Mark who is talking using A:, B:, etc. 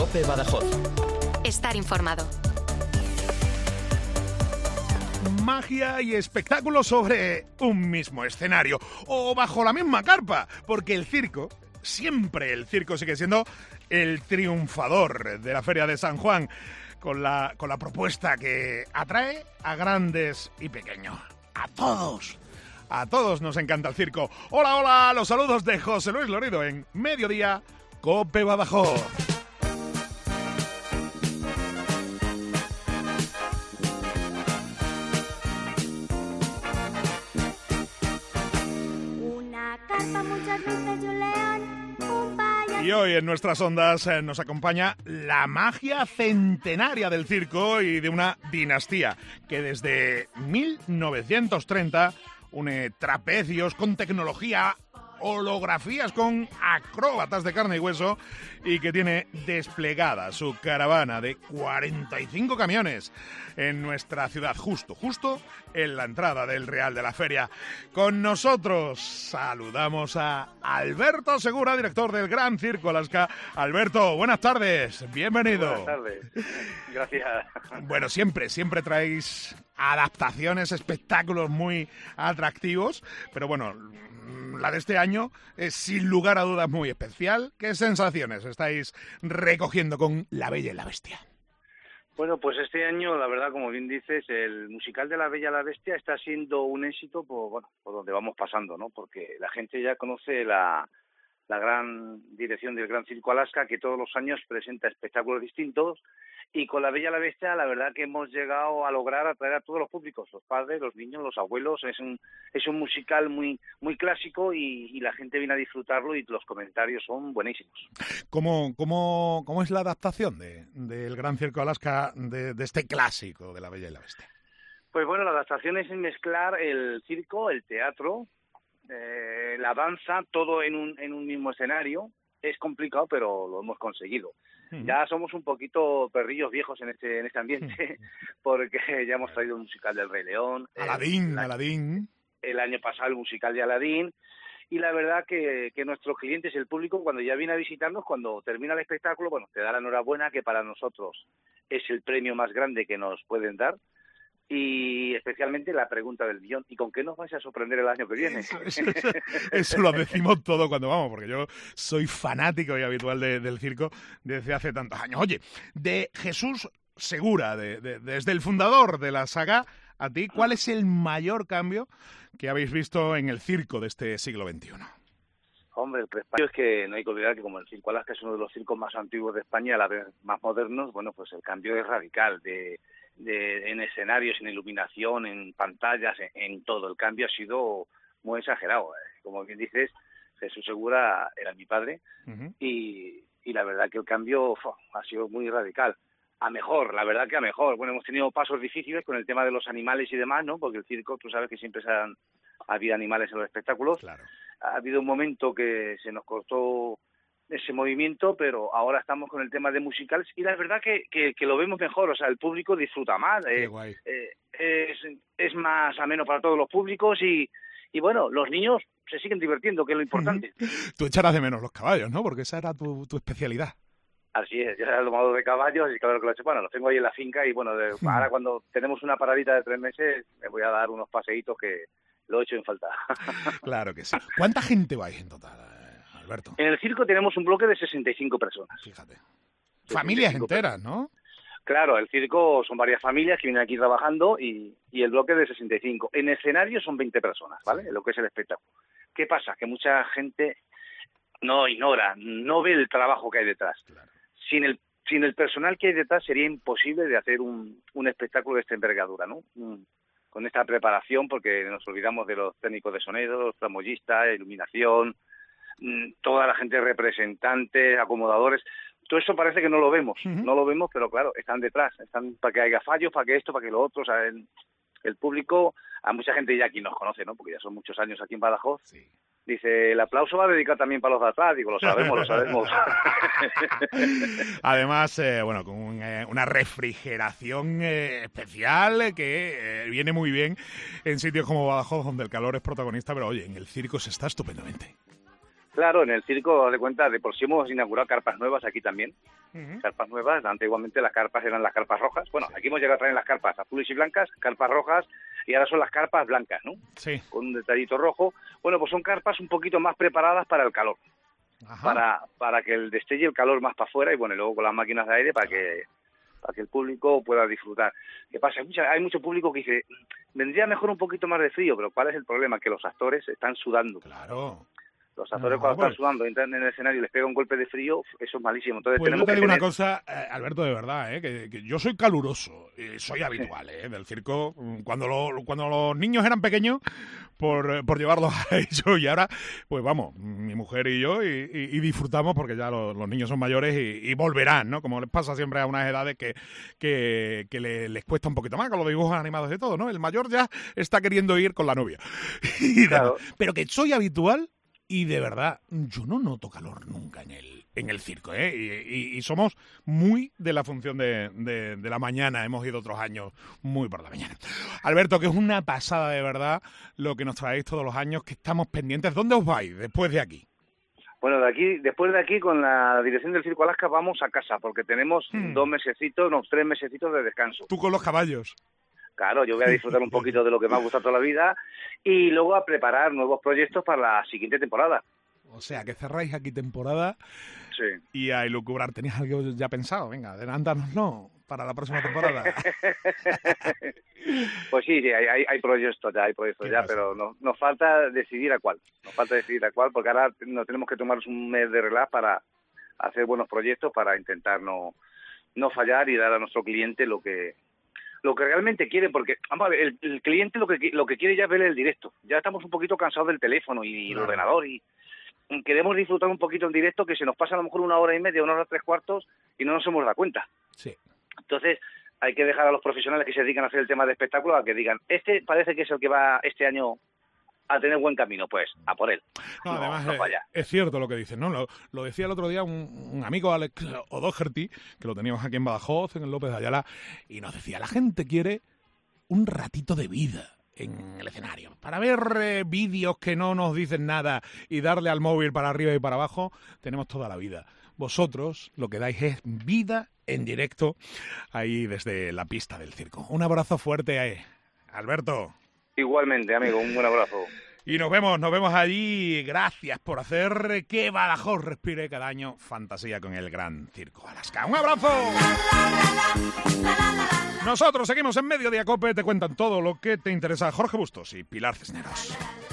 A: COPE Badajoz.
B: Estar informado.
C: Magia y espectáculo sobre un mismo escenario o bajo la misma carpa, porque el circo, siempre el circo sigue siendo el triunfador de la Feria de San Juan, con la propuesta que atrae a grandes y pequeños, a todos. A todos nos encanta el circo. Hola, hola, los saludos de José Luis Lorido en Mediodía COPE Badajoz. Y hoy en nuestras ondas nos acompaña la magia centenaria del circo y de una dinastía que desde 1930 une trapecios con tecnología, holografías con acróbatas de carne y hueso y que tiene desplegada su caravana de 45 camiones en nuestra ciudad, justo en la entrada del Real de la Feria. Con nosotros saludamos a Alberto Segura, director del Gran Circo Alaska. Alberto, buenas tardes, bienvenido.
D: Buenas tardes, gracias.
C: Bueno, siempre traéis adaptaciones, espectáculos muy atractivos, pero bueno, la de este año es sin lugar a dudas muy especial. ¿Qué sensaciones estáis recogiendo con La Bella y la Bestia?
D: Bueno, pues este año, la verdad, como bien dices, el musical de La Bella y la Bestia está siendo un éxito por donde vamos pasando, ¿no? Porque la gente ya conoce la gran dirección del Gran Circo Alaska, que todos los años presenta espectáculos distintos, y con La Bella y la Bestia la verdad que hemos llegado a lograr atraer a todos los públicos, los padres, los niños, los abuelos. Es un musical muy clásico y la gente viene a disfrutarlo y los comentarios son buenísimos.
C: ¿Cómo es la adaptación del Gran Circo Alaska de este clásico de La Bella y la Bestia?
D: Pues bueno, la adaptación es mezclar el circo, el teatro, la danza, todo en un mismo escenario. Es complicado, pero lo hemos conseguido. Ya somos un poquito perrillos viejos en este ambiente, porque ya hemos traído el musical del Rey León.
C: Aladín.
D: El año pasado el musical de Aladín. Y la verdad que nuestros clientes, el público, cuando ya viene a visitarnos, cuando termina el espectáculo, bueno, te da la enhorabuena, que para nosotros es el premio más grande que nos pueden dar. Y especialmente la pregunta del millón: ¿y con qué nos vais a sorprender el año que viene?
C: Eso lo decimos todo cuando vamos, porque yo soy fanático y habitual del circo desde hace tantos años. Oye, de Jesús Segura, desde el fundador de la saga, a ti, ¿cuál es el mayor cambio que habéis visto en el circo de este siglo XXI?
D: Hombre, el principio es que no hay que olvidar que como el Circo Alaska es uno de los circos más antiguos de España, y a la vez más modernos, bueno, pues el cambio es radical en escenarios, en iluminación, en pantallas, en todo. El cambio ha sido muy exagerado. Como bien dices, Jesús Segura era mi padre. y la verdad que el cambio ha sido muy radical. A mejor, la verdad que a mejor. Bueno, hemos tenido pasos difíciles con el tema de los animales y demás, ¿no? Porque el circo, tú sabes que siempre ha habido animales en los espectáculos.
C: Claro.
D: Ha habido un momento que se nos cortó ese movimiento, pero ahora estamos con el tema de musicales y la verdad que lo vemos mejor. O sea, el público disfruta más.
C: Qué guay.
D: Es más ameno para todos los públicos y bueno, los niños se siguen divirtiendo, que es lo importante.
C: Tú echarás de menos los caballos, ¿no? Porque esa era tu especialidad.
D: Así es, yo era el domador de caballos y claro que lo he hecho. Bueno, los tengo ahí en la finca y bueno, ahora cuando tenemos una paradita de 3 meses me voy a dar unos paseitos que lo he hecho en falta.
C: Claro que sí. ¿Cuánta gente vais en total, Alberto?
D: En el circo tenemos un bloque de 65 personas.
C: Fíjate. Familias enteras, ¿no?
D: Claro, el circo son varias familias que vienen aquí trabajando y el bloque de 65. En escenario son 20 personas, ¿vale? Lo que es el espectáculo. ¿Qué pasa? Que mucha gente no ignora, no ve el trabajo que hay detrás.
C: Claro.
D: Sin el personal que hay detrás sería imposible de hacer un espectáculo de esta envergadura, ¿no? Con esta preparación, porque nos olvidamos de los técnicos de sonido, los tramoyistas, iluminación, toda la gente representante, acomodadores. Todo eso parece que no lo vemos, no lo vemos, pero claro, están detrás, están para que haya fallos, para que esto, para que lo otro. O sea, el público, a mucha gente ya aquí nos conoce, ¿no? Porque ya son muchos años aquí en Badajoz. Sí. Dice, el aplauso va a dedicar también para los de atrás. Digo, lo sabemos.
C: Además, bueno, con una refrigeración especial que viene muy bien en sitios como Badajoz, donde el calor es protagonista, pero oye, en el circo se está estupendamente.
D: Claro, en el circo, de cuenta, de por sí hemos inaugurado carpas nuevas aquí también.
C: Ujú.
D: Carpas nuevas, antiguamente las carpas eran las carpas rojas. Bueno, aquí hemos llegado a traer las carpas azules y blancas, carpas rojas, y ahora son las carpas blancas, ¿no?
C: Sí.
D: Con un detallito rojo. Bueno, pues son carpas un poquito más preparadas para el calor,
C: Ajá.
D: para que destelle el calor más para afuera, y bueno, y luego con las máquinas de aire para que el público pueda disfrutar. ¿Qué pasa? Hay mucho público que dice, vendría mejor un poquito más de frío, pero ¿cuál es el problema? Que los actores están sudando.
C: Claro.
D: Los actores cuando están sudando, entran en el escenario y les pega un golpe de frío, eso es malísimo. Entonces
C: Pues yo
D: tenemos
C: te
D: que
C: digo
D: tener...
C: una cosa, Alberto, de verdad, que yo soy caluroso, soy habitual del circo. Cuando los niños eran pequeños, por llevarlos a ellos, y ahora, pues vamos, mi mujer y yo, y disfrutamos porque ya los niños son mayores y volverán, ¿no? Como les pasa siempre a unas edades que les cuesta un poquito más con los dibujos animados y todo, ¿no? El mayor ya está queriendo ir con la novia.
D: Claro.
C: Pero que soy habitual. Y de verdad, yo no noto calor nunca en el circo, ¿eh? Y somos muy de la función de la mañana. Hemos ido otros años muy por la mañana. Alberto, que es una pasada de verdad lo que nos traéis todos los años, que estamos pendientes. ¿Dónde os vais después de aquí?
D: Bueno, después de aquí, con la dirección del Circo Alaska, vamos a casa, porque tenemos 3 mesecitos de descanso.
C: Tú con los caballos.
D: Claro, yo voy a disfrutar un poquito de lo que me ha gustado toda la vida y luego a preparar nuevos proyectos para la siguiente temporada.
C: O sea, que cerráis aquí temporada
D: Sí.
C: y a elucubrar. ¿Tenéis algo ya pensado? Venga, adelántanoslo para la próxima temporada.
D: Pues sí, hay proyectos ya, pero nos falta decidir a cuál. Porque ahora nos tenemos que tomarnos un mes de relax para hacer buenos proyectos, para intentar no fallar y dar a nuestro cliente lo que realmente quiere, porque vamos a ver, el cliente lo que quiere ya es ver el directo. Ya estamos un poquito cansados del teléfono y el ordenador, y queremos disfrutar un poquito el directo, que se nos pasa a lo mejor 1 hora y media, 1 hora 3/4 y no nos hemos dado cuenta.
C: Sí.
D: Entonces hay que dejar a los profesionales que se dedican a hacer el tema de espectáculo a que digan, parece que es el que va este año a tener buen camino, pues a por él.
C: No, además
D: no falla.
C: es cierto lo que dices, ¿no? Lo decía el otro día un amigo, Alex O'Doherty, que lo teníamos aquí en Badajoz, en el López de Ayala, y nos decía, la gente quiere un ratito de vida en el escenario. Para ver vídeos que no nos dicen nada y darle al móvil para arriba y para abajo, tenemos toda la vida. Vosotros lo que dais es vida en directo ahí desde la pista del circo. Un abrazo fuerte, Alberto.
D: Igualmente, amigo, un buen abrazo.
C: Y nos vemos allí. Gracias por hacer que Badajoz respire cada año fantasía con el Gran Circo Alaska. ¡Un abrazo! Nosotros seguimos en Mediodía Cope. Te cuentan todo lo que te interesa Jorge Bustos y Pilar Cisneros.